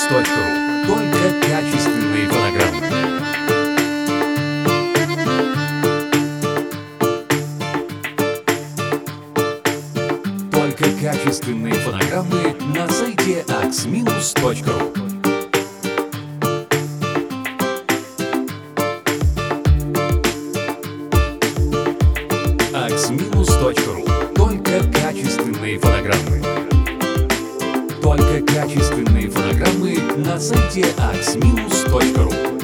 axminus.ru. Только качественные фонограммы. Только качественные фонограммы на сайте axminus.ru. axminus.ru. Только качественные фонограммы. Только качественные фонограммы на сайте axminus.ru.